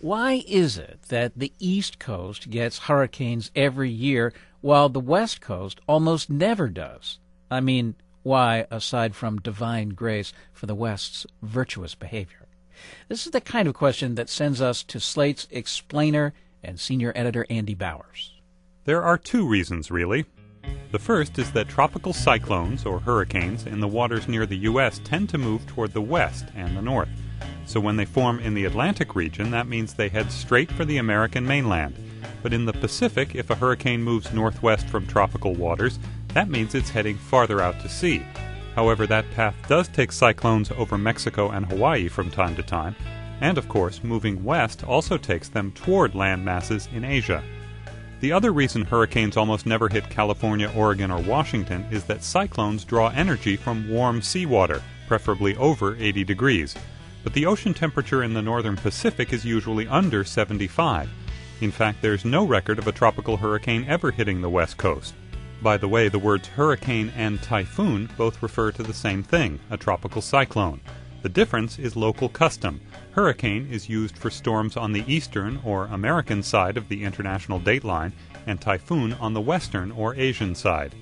Why is it that the East Coast gets hurricanes every year while the West Coast almost never does? I mean, why, aside from divine grace for the West's virtuous behavior? This is the kind of question that sends us to Slate's explainer and senior editor Andy Bowers. There are two reasons, really. The first is that tropical cyclones, or hurricanes, in the waters near the U.S. tend to move toward the west and the north. So when they form in the Atlantic region, that means they head straight for the American mainland. But in the Pacific, if a hurricane moves northwest from tropical waters, that means it's heading farther out to sea. However, that path does take cyclones over Mexico and Hawaii from time to time, and of course, moving west also takes them toward land masses in Asia. The other reason hurricanes almost never hit California, Oregon, or Washington is that cyclones draw energy from warm seawater, preferably over 80 degrees. But the ocean temperature in the northern Pacific is usually under 75. In fact, there's no record of a tropical hurricane ever hitting the west coast. By the way, the words hurricane and typhoon both refer to the same thing, a tropical cyclone. The difference is local custom. Hurricane is used for storms on the eastern or American side of the international dateline, and typhoon on the western or Asian side.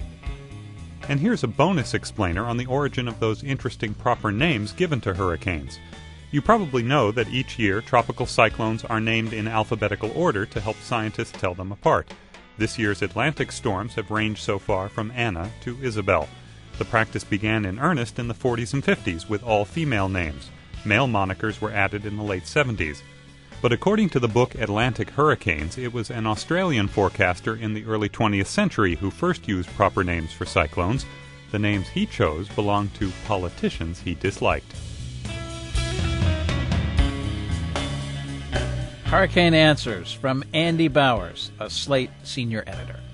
And here's a bonus explainer on the origin of those interesting proper names given to hurricanes. You probably know that each year tropical cyclones are named in alphabetical order to help scientists tell them apart. This year's Atlantic storms have ranged so far from Anna to Isabel. The practice began in earnest in the 40s and 50s with all-female names. Male monikers were added in the late 70s. But according to the book Atlantic Hurricanes, it was an Australian forecaster in the early 20th century who first used proper names for cyclones. The names he chose belonged to politicians he disliked. Hurricane Answers from Andy Bowers, a Slate senior editor.